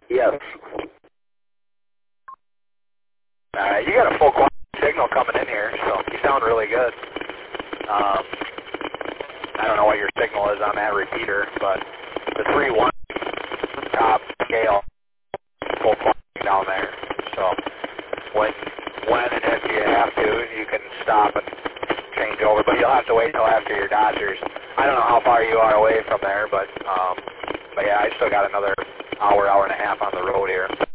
Yes. You got a full quality signal coming in here, so you sound really good. I don't know what your signal is on that repeater, but the 3-1 top scale, full quality down there. So when and if you have to, you can stop and change over, but you'll have to wait till after your Dodgers. I don't know how far you are away from there, but yeah, I still got another hour and a half on the road here.